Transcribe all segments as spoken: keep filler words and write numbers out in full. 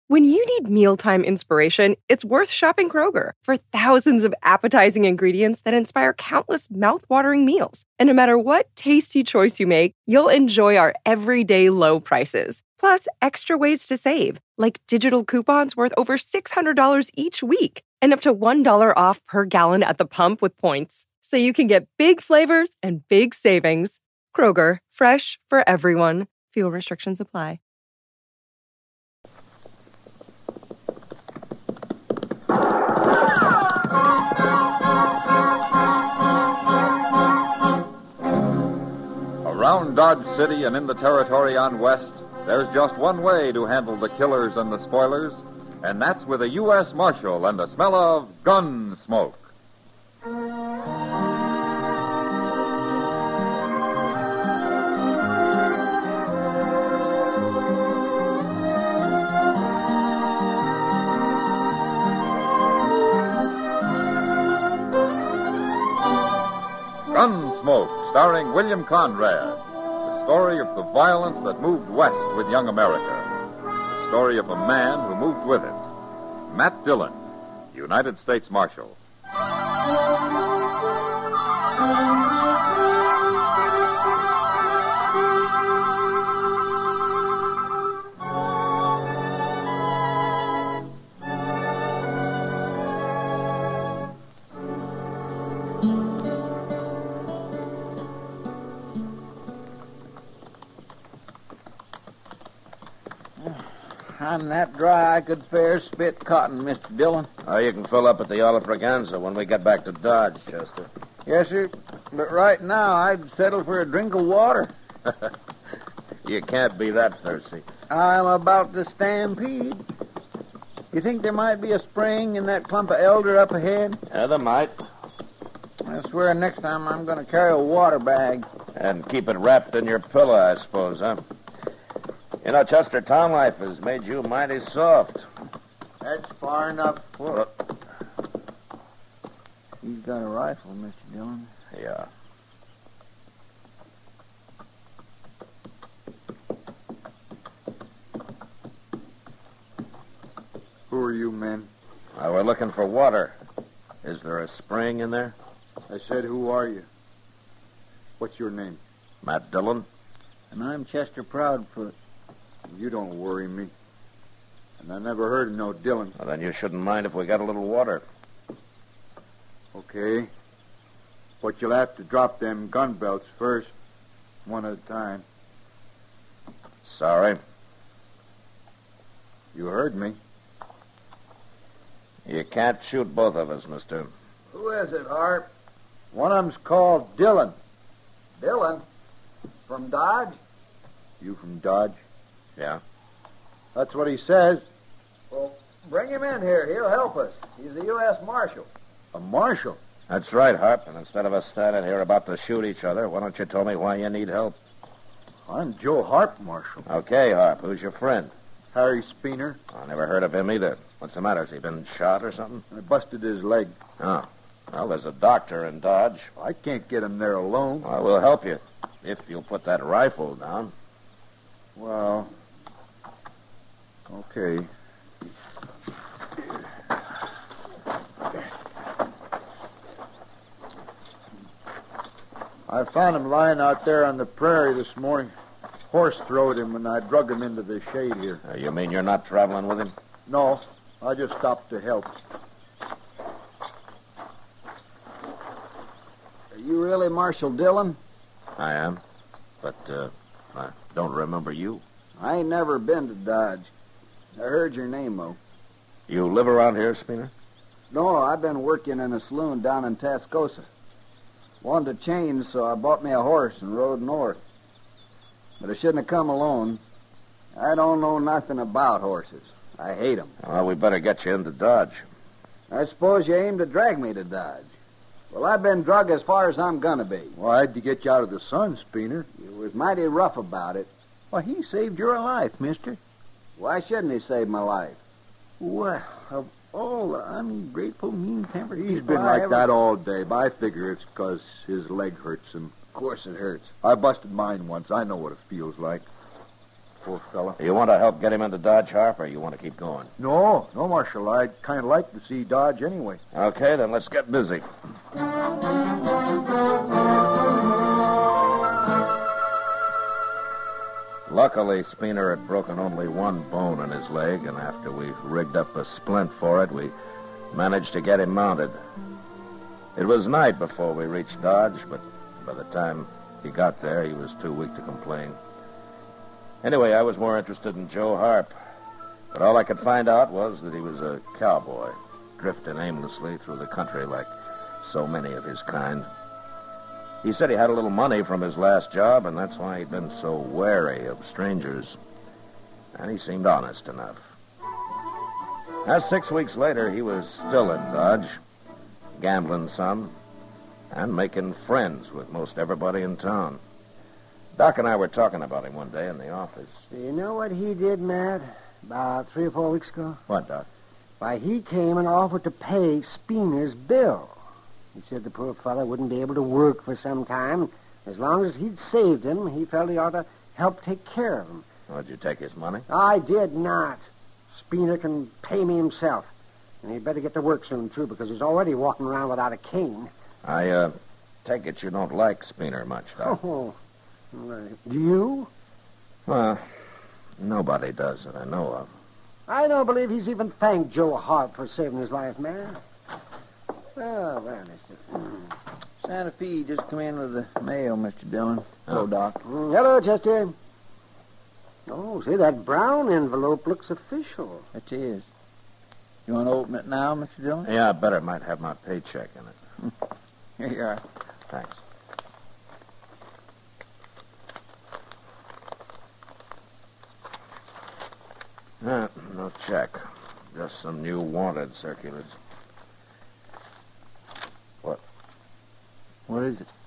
When you need mealtime inspiration, it's worth shopping Kroger for thousands of appetizing ingredients that inspire countless mouth-watering meals. And no matter what tasty choice you make, you'll enjoy our everyday low prices. Plus, extra ways to save, like digital coupons worth over six hundred dollars each week and up to one dollar off per gallon at the pump with points. So you can get big flavors and big savings. Kroger, fresh for everyone. Fuel restrictions apply. Around Dodge City and in the territory on West, there's just one way to handle the killers and the spoilers, and that's with a U S Marshal and the smell of gun smoke. Gunsmoke, starring William Conrad. The story of the violence that moved west with young America. The story of a man who moved with it. Matt Dillon, United States Marshal. I'm that dry I could fair spit cotton, Mister Dillon. Oh, you can fill up at the Olive Braganza when we get back to Dodge, Chester. Yes, sir. But right now, I'd settle for a drink of water. You can't be that thirsty. I'm about to stampede. You think there might be a spring in that clump of elder up ahead? Yeah, there might. I swear next time I'm going to carry a water bag. And keep it wrapped in your pillow, I suppose, huh? You know, Chester, town life has made you mighty soft. That's far enough for it. He's got a rifle, Mister Dillon. Yeah. Who are you men? Uh, we're looking for water. Is there a spring in there? I said, who are you? What's your name? Matt Dillon. And I'm Chester Proudfoot. You don't worry me. And I never heard of no Dillon. Well, then you shouldn't mind if we got a little water. Okay. But you'll have to drop them gun belts first, one at a time. Sorry. You heard me. You can't shoot both of us, mister. Who is it, Harp? One of them's called Dillon. Dillon? From Dodge? You from Dodge? Yeah? That's what he says. Well, bring him in here. He'll help us. He's a U S Marshal. A marshal? That's right, Harp. And instead of us standing here about to shoot each other, why don't you tell me why you need help? I'm Joe Harp, Marshal. Okay, Harp. Who's your friend? Harry Speener. I never heard of him either. What's the matter? Has he been shot or something? I busted his leg. Oh. Well, there's a doctor in Dodge. I can't get him there alone. Well, we'll help you. If you'll put that rifle down. Well, okay. I found him lying out there on the prairie this morning. Horse throwed him, and I drug him into the shade here. Uh, you mean you're not traveling with him? No, I just stopped to help. Are you really Marshal Dillon? I am. But, uh, I don't remember you. I ain't never been to Dodge. I heard your name, though. You live around here, Speener? No, I've been working in a saloon down in Tascosa. Wanted to change, so I bought me a horse and rode north. But I shouldn't have come alone. I don't know nothing about horses. I hate 'em. Well, we better get you into Dodge. I suppose you aim to drag me to Dodge. Well, I've been drug as far as I'm gonna be. Well, I had to get you out of the sun, Speener. You was mighty rough about it. Well, he saved your life, mister. Why shouldn't he save my life? Well, of all the ungrateful, mean-tempered He's people been I like ever- that all day, but I figure it's because his leg hurts him. Of course it hurts. I busted mine once. I know what it feels like. poor fella. You want to help get him into Dodge, Harp, or you want to keep going? No, no, Marshal. I'd kind of like to see Dodge anyway. Okay, then let's get busy. Luckily, Spooner had broken only one bone in his leg, and after we rigged up a splint for it, we managed to get him mounted. It was night before we reached Dodge, but by the time he got there, he was too weak to complain. Anyway, I was more interested in Joe Harp, but all I could find out was that he was a cowboy, drifting aimlessly through the country like so many of his kind. He said he had a little money from his last job, and that's why he'd been so wary of strangers. And he seemed honest enough. Now, six weeks later, he was still in Dodge, gambling some, and making friends with most everybody in town. Doc and I were talking about him one day in the office. Do you know what he did, Matt, about three or four weeks ago? What, Doc? Why, he came and offered to pay Spooner's bill. He said the poor fellow wouldn't be able to work for some time. As long as he'd saved him, he felt he ought to help take care of him. Oh, did you take his money? I did not. Spooner can pay me himself. And he'd better get to work soon, too, because he's already walking around without a cane. I, uh, take it you don't like Spooner much, Doc. Oh, right. Do you? Well, nobody does that I know of. I don't believe he's even thanked Joe Hart for saving his life, man. Oh, well, mister. Santa Fe just come in with the mail, Mister Dillon. Hello, Oh. Doc. Mm, hello, Chester. Oh, see, that brown envelope looks official. It is. You want to open it now, Mister Dillon? Yeah, I better might have my paycheck in it. Here you are. Thanks. Uh, no check. Just some new wanted circulars. What? What is it?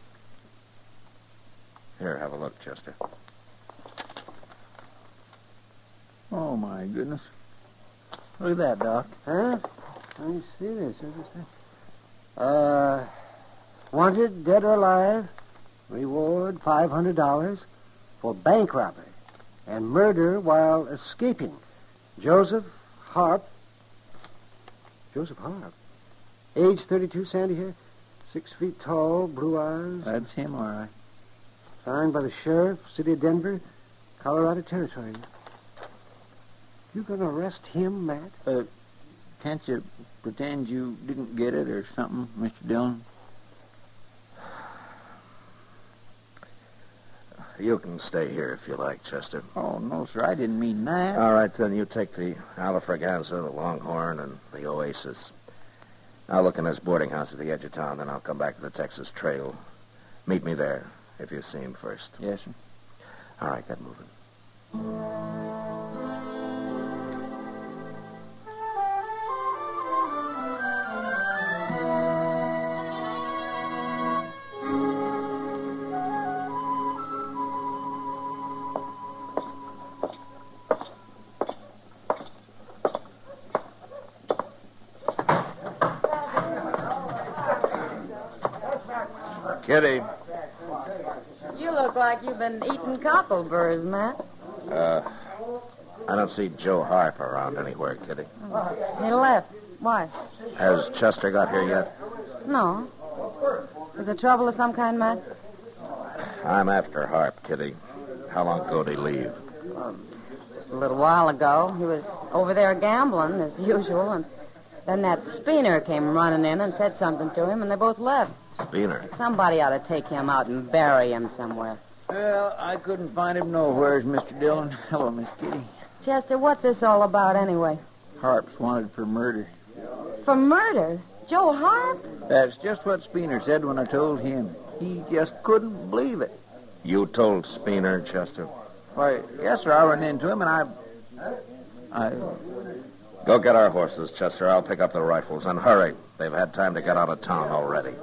Here, have a look, Chester. Oh, my goodness. Look at that, Doc. Huh? Let me see this. What is that? Uh, wanted, dead or alive, reward five hundred dollars for bank robbery and murder while escaping. Joseph Harp. Joseph Harp. Age thirty-two, sandy hair, six feet tall, blue eyes. That's him, all right. Signed by the sheriff, city of Denver, Colorado Territory. You gonna arrest him, Matt? Uh, can't you pretend you didn't get it or something, Mister Dillon? You can stay here if you like, Chester. Oh, no, sir. I didn't mean that. All right, then you take the Alafraganza, the Longhorn, and the Oasis. I'll look in this boarding house at the edge of town, then I'll come back to the Texas Trail. Meet me there, if you see him first. Yes, sir. All right, get moving. Kitty. You look like you've been eating cockleburrs, Matt. Uh, I don't see Joe Harp around anywhere, Kitty. He left. Why? Has Chester got here yet? No. Is there trouble of some kind, Matt? I'm after Harp, Kitty. How long ago did he leave? Just a little while ago. He was over there gambling, as usual, and then that Spooner came running in and said something to him, and they both left. Spooner. Somebody ought to take him out and bury him somewhere. Well, I couldn't find him nowheres, Mister Dillon. Hello, Miss Kitty. Chester, what's this all about anyway? Harp's wanted for murder. For murder? Joe Harp? That's just what Spooner said when I told him. He just couldn't believe it. You told Spooner, Chester? Why, yes, sir. I ran into him, and I... I... Go get our horses, Chester. I'll pick up the rifles. And hurry. They've had time to get out of town already.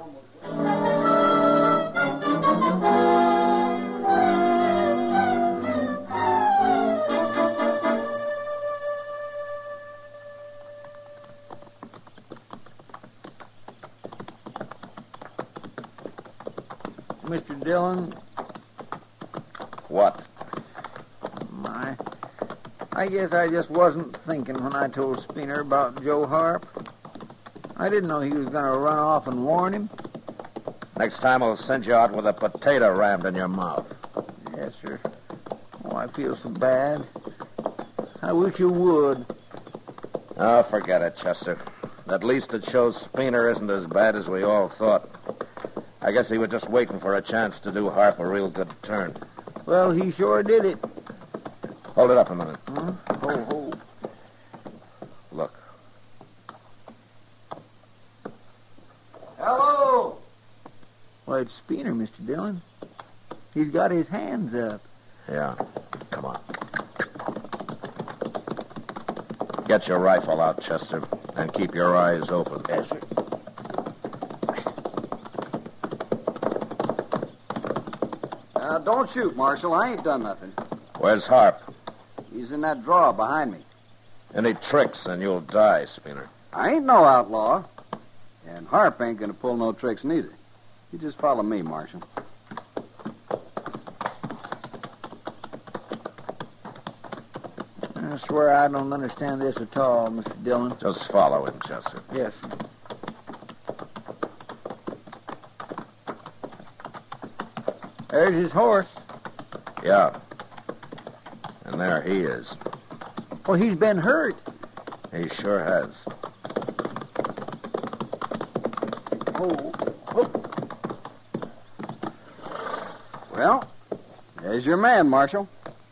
Mister Dillon, What? my, I guess I just wasn't thinking when I told Speener about Joe Harp. I didn't know he was going to run off and warn him. Next time I'll send you out with a potato rammed in your mouth. Yes, sir. Oh, I feel so bad. I wish you would. Oh, forget it, Chester. At least it shows Speener isn't as bad as we all thought. I guess he was just waiting for a chance to do Harp a real good turn. Well, he sure did it. Hold it up a minute. Huh? Ho, ho. Look. Hello! Why, it's Speener, Mister Dillon. He's got his hands up. Yeah. Come on. Get your rifle out, Chester, and keep your eyes open. Yes, sir. Uh, don't shoot, Marshal. I ain't done nothing. Where's Harp? He's in that drawer behind me. Any tricks and you'll die, Speener. I ain't no outlaw. And Harp ain't gonna pull no tricks neither. You just follow me, Marshal. I swear I don't understand this at all, Mister Dillon. Just follow him, Chester. Yes, sir. There's his horse. Yeah. And there he is. Oh, he's been hurt. He sure has. Oh, oh. Well, there's your man, Marshal.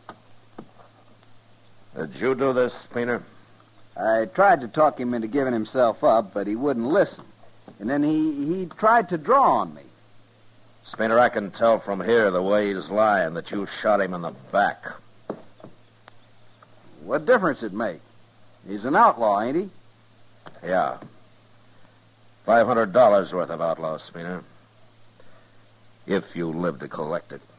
Did you do this, Speener? I tried to talk him into giving himself up, but he wouldn't listen. And then he, he tried to draw on me. Speener, I can tell from here the way he's lying that you shot him in the back. What difference it make? He's an outlaw, ain't he? Yeah. Five hundred dollars worth of outlaw, Speener. If you live to collect it.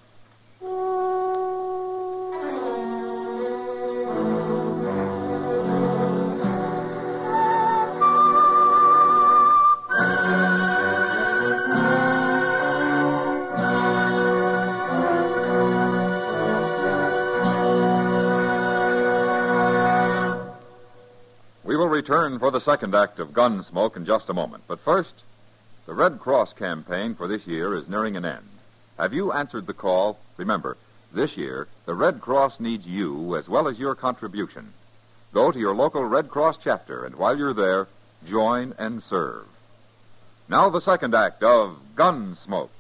We will return for the second act of Gunsmoke in just a moment. But first, the Red Cross campaign for this year is nearing an end. Have you answered the call? Remember, this year, the Red Cross needs you as well as your contribution. Go to your local Red Cross chapter, and while you're there, join and serve. Now the second act of Gunsmoke.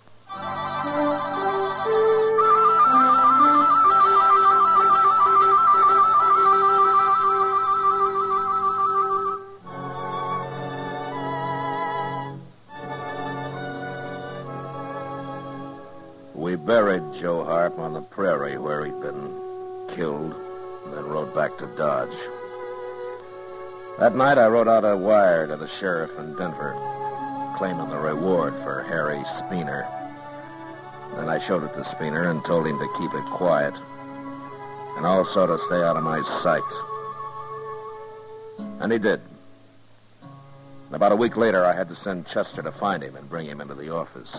We buried Joe Harp on the prairie where he'd been killed, and then rode back to Dodge. That night I wrote out a wire to the sheriff in Denver, claiming the reward for Harry Speener. Then I showed it to Speener and told him to keep it quiet, and also to stay out of my sight. And he did. And about a week later, I had to send Chester to find him and bring him into the office.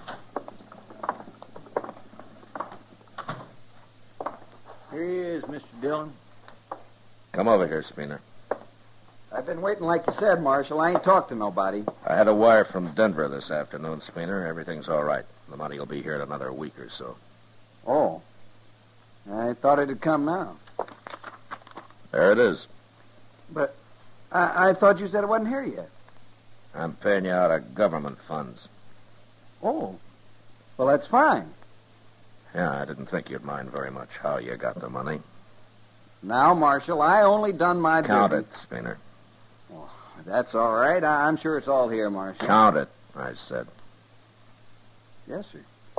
Here he is, Mister Dillon. Come over here, Speener. I've been waiting like you said, Marshal. I ain't talked to nobody. I had a wire from Denver this afternoon, Speener. Everything's all right. The money will be here in another week or so. Oh. I thought it'd come now. There it is. But I, I thought you said it wasn't here yet. I'm paying you out of government funds. Oh. Well, that's fine. Yeah, I didn't think you'd mind very much how you got the money. Now, Marshal, I only done my Count duty. it, Speener. Oh, that's all right. I, I'm sure it's all here, Marshal. Count it, I said. Yes, sir.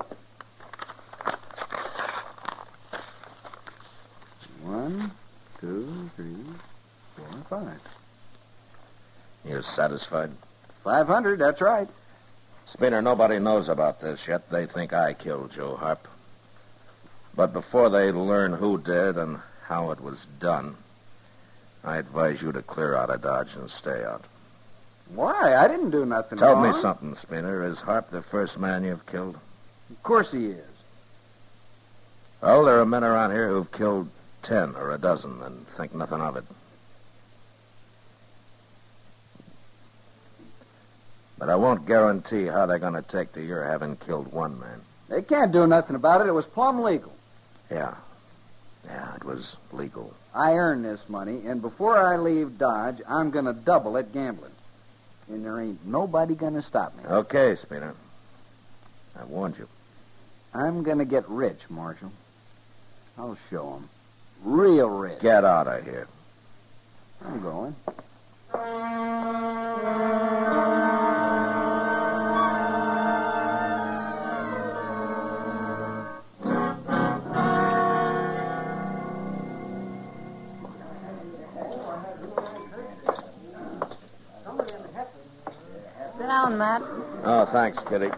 One, two, three, four, five. You satisfied? Five hundred, that's right. Speener, nobody knows about this yet. They think I killed Joe Harp. But before they learn who did and how it was done, I advise you to clear out of Dodge and stay out. Why? I didn't do nothing Tell wrong. me something, Speener. Is Harp the first man you've killed? Of course he is. Well, there are men around here who've killed ten or a dozen and think nothing of it. But I won't guarantee how they're going to take to your having killed one man. They can't do nothing about it. It was plumb legal. Yeah. Yeah, it was legal. I earned this money, and before I leave Dodge, I'm going to double it gambling. And there ain't nobody going to stop me. Okay, Spina. I warned you. I'm going to get rich, Marshal. I'll show 'em. Real rich. Get out of here. I'm going. Sit down, Matt. Oh, thanks, Kitty.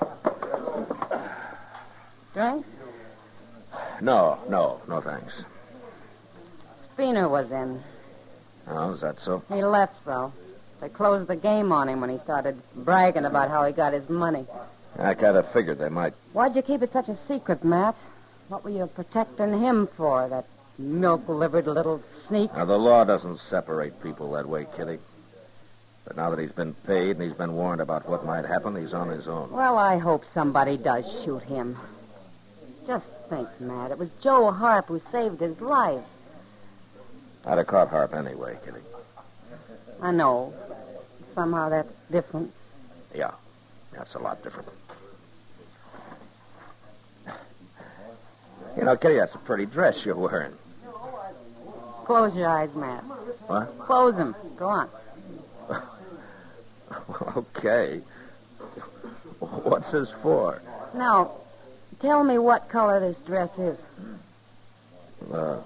Drink? No, no, no thanks. Spooner was in. Oh, is that so? He left, though. They closed the game on him when he started bragging about how he got his money. I kind of figured they might. Why'd you keep it such a secret, Matt? What were you protecting him for, that milk-livered little sneak? Now, the law doesn't separate people that way, Kitty. But now that he's been paid and he's been warned about what might happen, he's on his own. Well, I hope somebody does shoot him. Just think, Matt, it was Joe Harp who saved his life. I'd have caught Harp anyway, Kitty. I know. Somehow that's different. Yeah, that's a lot different. You know, Kitty, that's a pretty dress you're wearing. Close your eyes, Matt. What? Close them. Go on. Okay. What's this for? Now, tell me what color this dress is. Uh,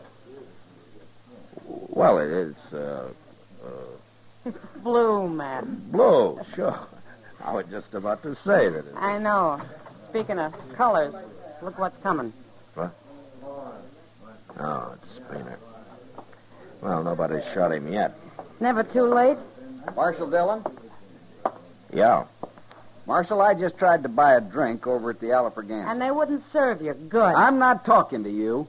well, it is, uh, uh... It's blue, Matt. Blue, sure. I was just about to say that it I know. Speaking of colors, look what's coming. What? Oh, it's Spooner. Well, nobody's shot him yet. Never too late? Marshal Dillon? Yeah. Marshal, I just tried to buy a drink over at the Alafragan. And they wouldn't serve you. Good. I'm not talking to you.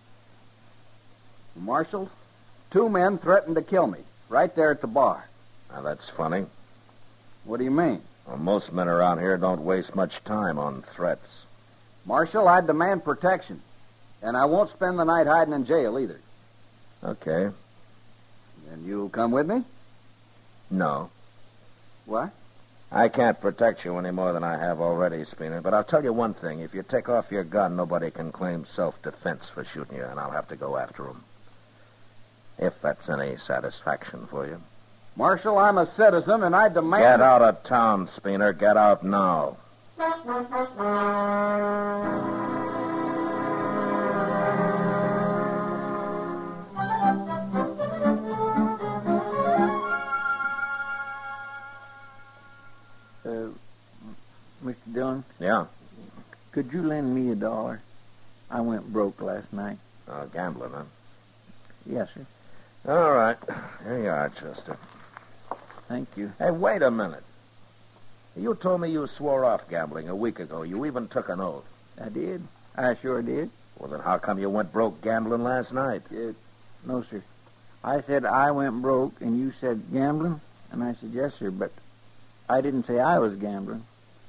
Marshal, two men threatened to kill me right there at the bar. Now, that's funny. What do you mean? Well, most men around here don't waste much time on threats. Marshal, I demand protection. And I won't spend the night hiding in jail either. Okay. And you'll come with me? No. What? I can't protect you any more than I have already, Spooner. But I'll tell you one thing. If you take off your gun, nobody can claim self-defense for shooting you, and I'll have to go after them. If that's any satisfaction for you. Marshal, I'm a citizen, and I demand... Get out of town, Spooner. Get out now. Uh, Mister Dillon? Yeah? Could you lend me a dollar? I went broke last night. Uh, gambling, huh? Yes, sir. All right. Here you are, Chester. Thank you. Hey, wait a minute. You told me you swore off gambling a week ago. You even took an oath. I did. I sure did. Well, then how come you went broke gambling last night? Uh, no, sir. I said I went broke, and you said gambling? And I said, yes, sir, but I didn't say I was gambling.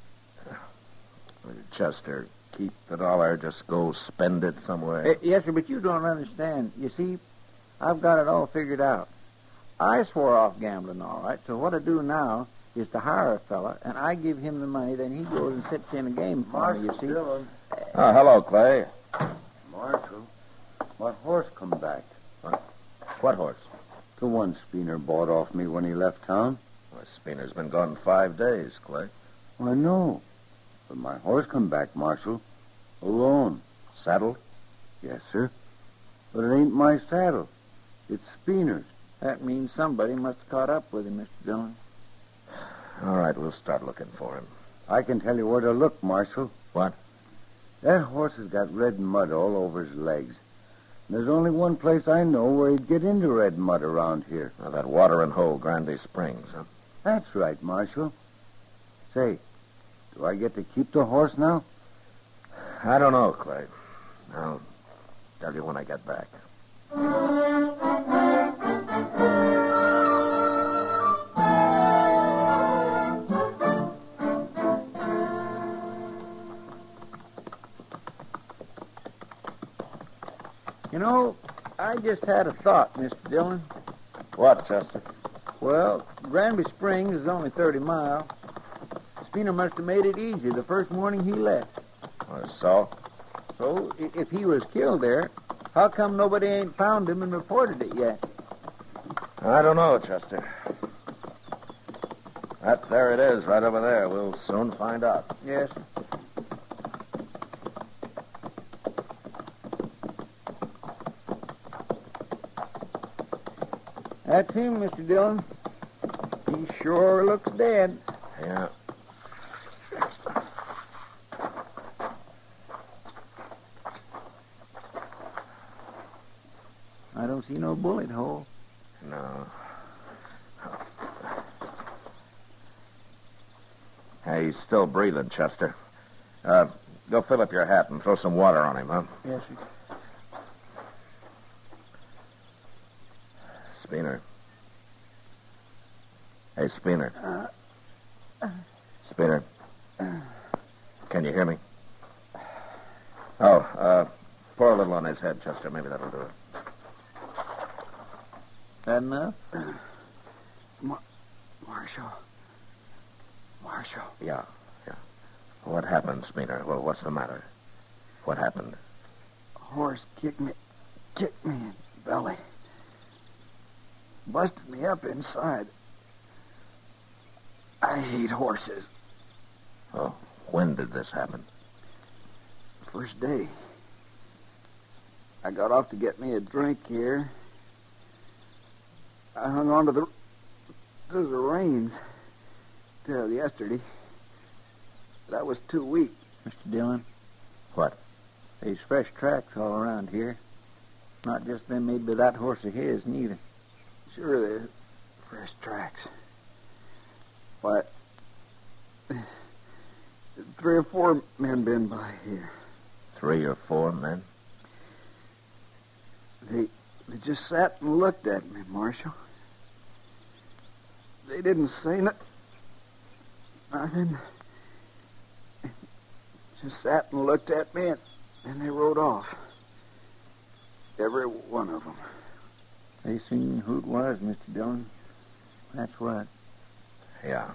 Chester, keep the dollar. Just go spend it somewhere. Uh, yes, sir, but you don't understand. You see, I've got it all figured out. I swore off gambling, all right, so what I do now is to hire a fella, and I give him the money, then he goes and sits in a game for me, you see. Dillon. Oh, hello, Clay. Marshal, my horse come back. What, what horse? The one Spooner bought off me when he left town. Well, Spooner's been gone five days, Clay. I know. But my horse come back, Marshal. Alone. Saddled? Yes, sir. But it ain't my saddle. It's Spooner's. That means somebody must have caught up with him, Mister Dillon. All right, we'll start looking for him. I can tell you where to look, Marshal. What? That horse has got red mud all over his legs. And there's only one place I know where he'd get into red mud around here. Now, that watering hole, Grandy Springs, huh? That's right, Marshal. Say, do I get to keep the horse now? I don't know, Clay. I'll tell you when I get back. You know, I just had a thought, Mister Dillon. What, Chester? Well, Granby Springs is only thirty miles. Spina must have made it easy the first morning he left. Or so? So, i- if he was killed there, how come nobody ain't found him and reported it yet? I don't know, Chester. That, there it is, right over there. We'll soon find out. Yes. That's him, Mister Dillon. He sure looks dead. Yeah. I don't see no bullet hole. No. Hey, he's still breathing, Chester. Uh, go fill up your hat and throw some water on him, huh? Yes, sir. Spooner. Hey, Spooner. Spooner. Can you hear me? Oh, uh, pour a little on his head, Chester. Maybe that'll do it. That enough? Marshal. Marshal. Yeah, yeah. What happened, Spooner? Well, what's the matter? What happened? A horse kicked me, kicked me in the belly. Busted me up inside. I hate horses. Oh, when did this happen? First day. I got off to get me a drink here. I hung on to the to the reins till yesterday. But I was too weak. Mister Dillon, What? there's fresh tracks all around here. Not just them made by that horse of his, neither. Sure, there's fresh tracks. Why, three or four men been by here. Three or four men? They they just sat and looked at me, Marshal. They didn't say no, nothing. Just sat and looked at me, and then they rode off. Every one of them. They seen who it was, Mister Dillon. That's what. Yeah.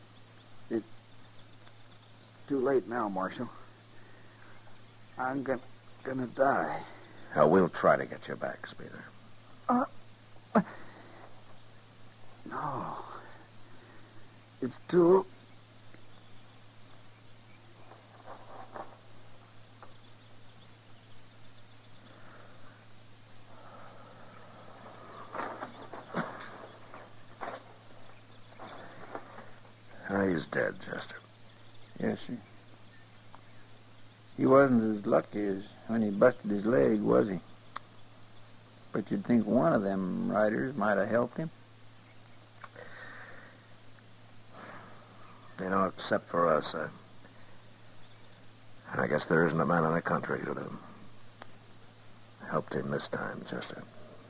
Too late now, Marshal. I'm gonna, gonna die. Now, we'll try to get you back, Spooner. Uh, no. It's too... Ah, he's dead, Chester. Yes, sir. He wasn't as lucky as when he busted his leg, was he? But you'd think one of them riders might have helped him. You know, except for us, I, I guess there isn't a man in the country who'd have helped him this time, Chester.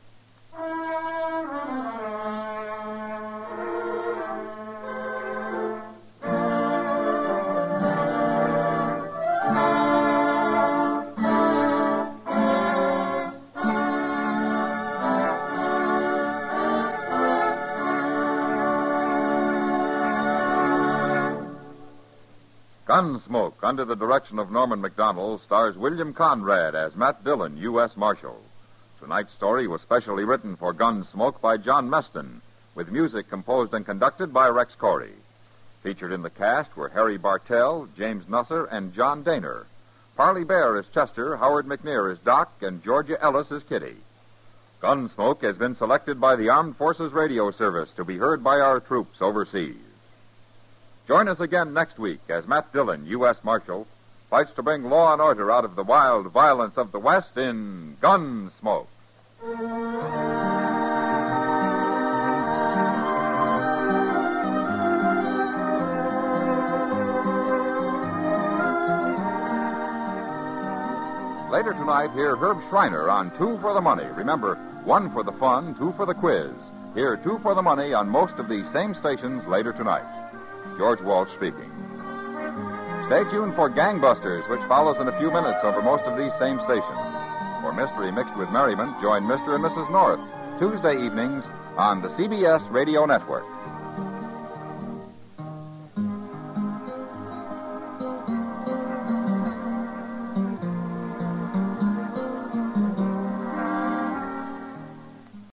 Gunsmoke, under the direction of Norman Macdonald, stars William Conrad as Matt Dillon, U S Marshal. Tonight's story was specially written for Gunsmoke by John Meston, with music composed and conducted by Rex Corey. Featured in the cast were Harry Bartell, James Nusser, and John Daner. Parley Bear is Chester, Howard McNear is Doc, and Georgia Ellis is Kitty. Gunsmoke has been selected by the Armed Forces Radio Service to be heard by our troops overseas. Join us again next week as Matt Dillon, U S Marshal, fights to bring law and order out of the wild violence of the West in Gunsmoke. later tonight, hear Herb Schreiner on Two for the Money. Remember, one for the fun, two for the quiz. Hear Two for the Money on most of these same stations later tonight. George Walsh speaking. Stay tuned for Gangbusters, which follows in a few minutes over most of these same stations. For mystery mixed with merriment, join Mister and Missus North Tuesday evenings on the C B S Radio Network.